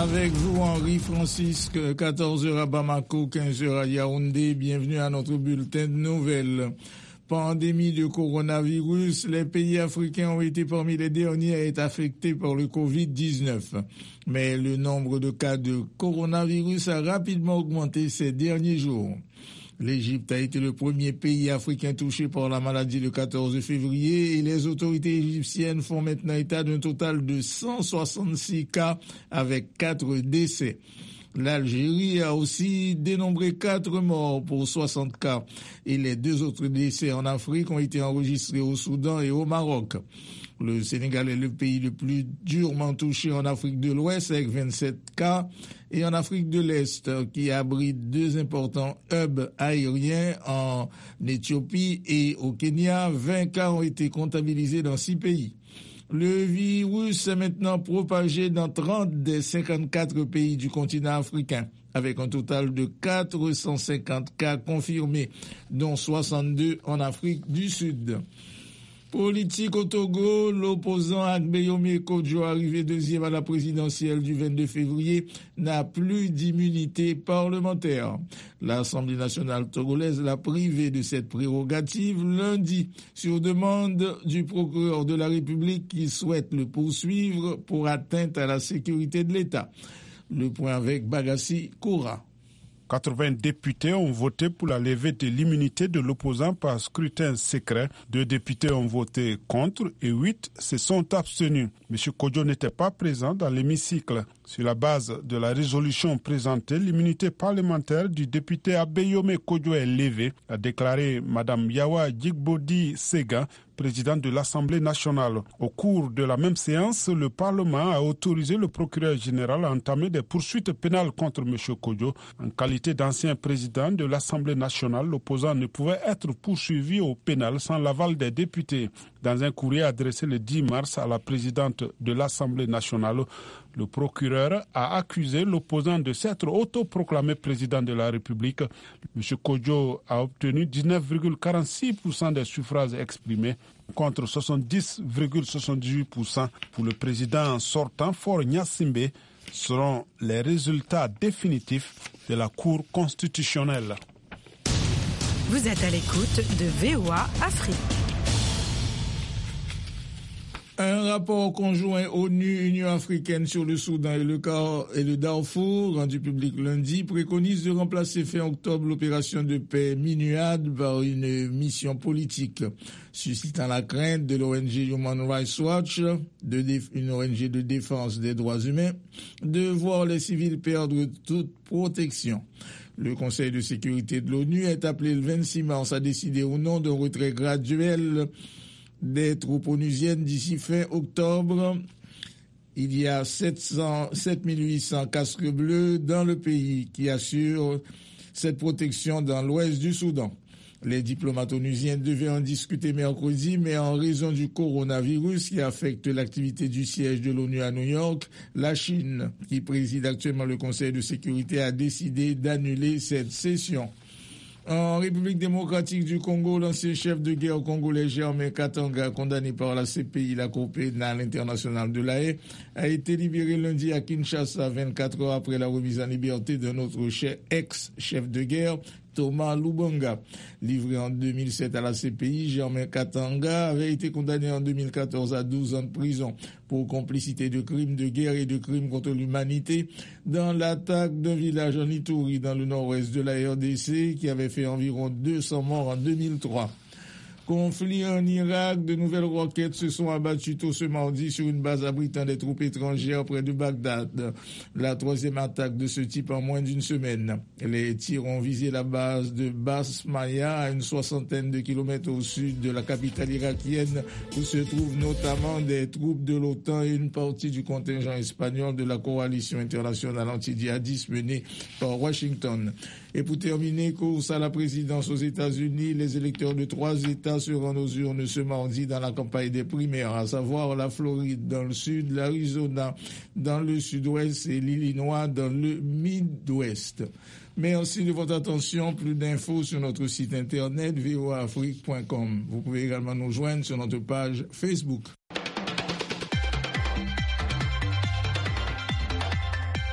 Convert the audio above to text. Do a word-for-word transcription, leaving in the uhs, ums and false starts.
Avec vous, Henri Francisque, quatorze heures à Bamako, quinze heures à Yaoundé. Bienvenue à notre bulletin de nouvelles. Pandémie de coronavirus, les pays africains ont été parmi les derniers à être affectés par le covid dix-neuf. Mais le nombre de cas de coronavirus a rapidement augmenté ces derniers jours. L'Égypte a été le premier pays africain touché par la maladie le quatorze février et les autorités égyptiennes font maintenant état d'un total de cent soixante-six cas avec quatre décès. L'Algérie a aussi dénombré quatre morts pour soixante cas et les deux autres décès en Afrique ont été enregistrés au Soudan et au Maroc. Le Sénégal est le pays le plus durement touché en Afrique de l'Ouest avec vingt-sept cas et en Afrique de l'Est qui abrite deux importants hubs aériens en Éthiopie et au Kenya. vingt cas ont été comptabilisés dans six pays. Le virus est maintenant propagé dans trente des cinquante-quatre pays du continent africain, avec un total de quatre cent cinquante cas confirmés, dont soixante-deux en Afrique du Sud. Politique au Togo, l'opposant Agbeyome Kodjo, arrivé deuxième à la présidentielle du vingt-deux février, n'a plus d'immunité parlementaire. L'Assemblée nationale togolaise l'a privé de cette prérogative lundi sur demande du procureur de la République qui souhaite le poursuivre pour atteinte à la sécurité de l'État. Le point avec Bagassi Koura. quatre-vingts députés ont voté pour la levée de l'immunité de l'opposant par scrutin secret. Deux députés ont voté contre et huit se sont abstenus. M. Kodjo n'était pas présent dans l'hémicycle. Sur la base de la résolution présentée, l'immunité parlementaire du député Agbeyome Kodjo est levée, a déclaré Mme Yawa Djigbodi Sega, présidente de l'Assemblée nationale. Au cours de la même séance, le Parlement a autorisé le procureur général à entamer des poursuites pénales contre M. Kodjo. En qualité d'ancien président de l'Assemblée nationale, l'opposant ne pouvait être poursuivi au pénal sans l'aval des députés. Dans un courrier adressé le dix mars à la présidente de l'Assemblée nationale, le procureur a accusé l'opposant de s'être autoproclamé président de la République. M. Kodjo a obtenu dix-neuf virgule quarante-six pour cent des suffrages exprimés contre soixante-dix virgule soixante-dix-huit pour cent pour le président sortant Faure Gnassingbé, selon les résultats définitifs de la Cour constitutionnelle. Vous êtes à l'écoute de V O A Afrique. Un rapport conjoint ONU-Union africaine sur le Soudan et le, Car- et le Darfour, rendu public lundi, préconise de remplacer fin octobre l'opération de paix MINUAD par une mission politique, suscitant la crainte de l'O N G Human Rights Watch, de déf- une O N G de défense des droits humains, de voir les civils perdre toute protection. Le Conseil de sécurité de l'ONU est appelé le vingt-six mars à décider ou non d'un retrait graduel des troupes onusiennes d'ici fin octobre. Il y a sept mille huit cents casques bleus dans le pays qui assurent cette protection dans l'ouest du Soudan. Les diplomates onusiens devaient en discuter mercredi, mais en raison du coronavirus qui affecte l'activité du siège de l'ONU à New York, la Chine, qui préside actuellement le Conseil de sécurité, a décidé d'annuler cette session. En République démocratique du Congo, l'ancien chef de guerre congolais Germain Katanga, condamné par la C P I, la Cour pénale internationale de La Haye, a été libéré lundi à Kinshasa, vingt-quatre heures après la remise en liberté d'un autre ex-chef de guerre, Thomas Lubanga. Livré en deux mille sept à la C P I, Germain Katanga avait été condamné en deux mille quatorze à douze ans de prison pour complicité de crimes de guerre et de crimes contre l'humanité dans l'attaque d'un village en Ituri dans le nord-ouest de la R D C qui avait fait environ deux cents morts en deux mille trois. Conflit en Irak, de nouvelles roquettes se sont abattues tôt ce mardi sur une base abritant des troupes étrangères près de Bagdad. La troisième attaque de ce type en moins d'une semaine. Les tirs ont visé la base de Basmaya à une soixantaine de kilomètres au sud de la capitale irakienne où se trouvent notamment des troupes de l'OTAN et une partie du contingent espagnol de la coalition internationale anti-djihadiste menée par Washington. Et pour terminer, course à la présidence aux États-Unis, les électeurs de trois États se rendent aux urnes ce mardi dans la campagne des primaires, à savoir la Floride dans le sud, l'Arizona dans le sud-ouest et l'Illinois dans le Midwest. Merci de votre attention. Plus d'infos sur notre site internet v o a afrique point com. Vous pouvez également nous joindre sur notre page Facebook.